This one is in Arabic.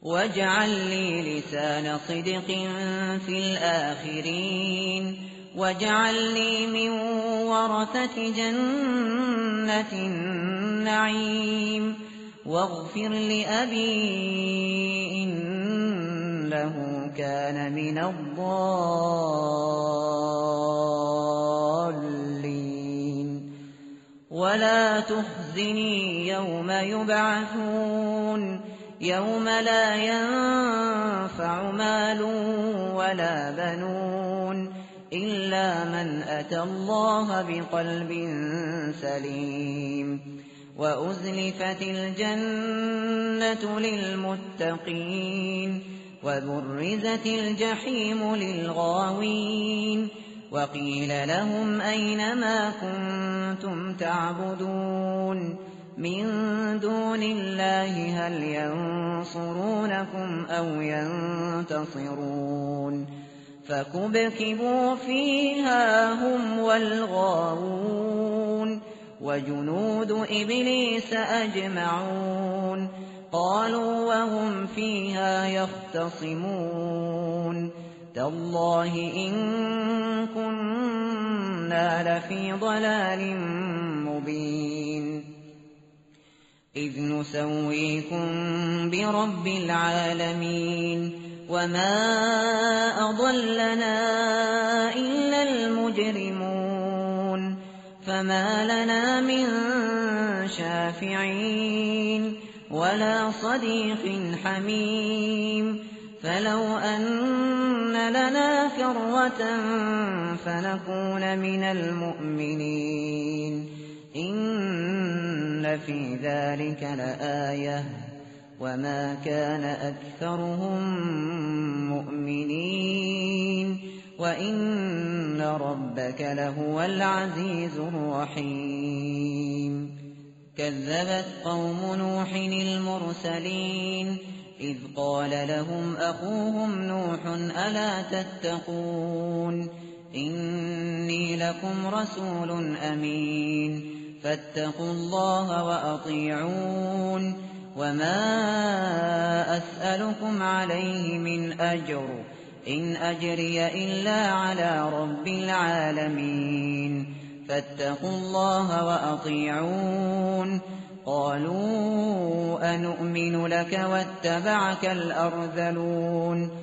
واجعل لي لسان صدق في الآخرين واجعلني من ورثة جنة النعيم واغفر لأبي إنه كان من الضالين ولا تخزني يوم يبعثون يوم لا ينفع مال ولا بنون إلا من أتى الله بقلب سليم وأزلفت الجنة للمتقين وبرزت الجحيم للغاوين وقيل لهم أين ما كنتم تعبدون من دون الله هل ينصرونكم أو ينتصرون فكبكبوا فيها هم والغاوون وجنود إبليس أجمعون قالوا وهم فيها يختصمون تالله إن كنا لفي ضلال مبين إذ نسويكم برب العالمين وما أضلنا إلا المجرمون فما لنا من شافعين ولا صديق حميم فلو أن لنا كرة فنكون من المؤمنين إن في ذلك لآية وما كان أكثرهم مؤمنين وإن ربك لهو العزيز الرحيم كذبت قوم نوح المرسلين إذ قال لهم أخوهم نوح ألا تتقون إني لكم رسول أمين فاتقوا الله وأطيعون وما أسألكم عليه من أجر إن أجري إلا على رب العالمين فاتقوا الله وأطيعون قالوا أنؤمن لك واتبعك الأرذلون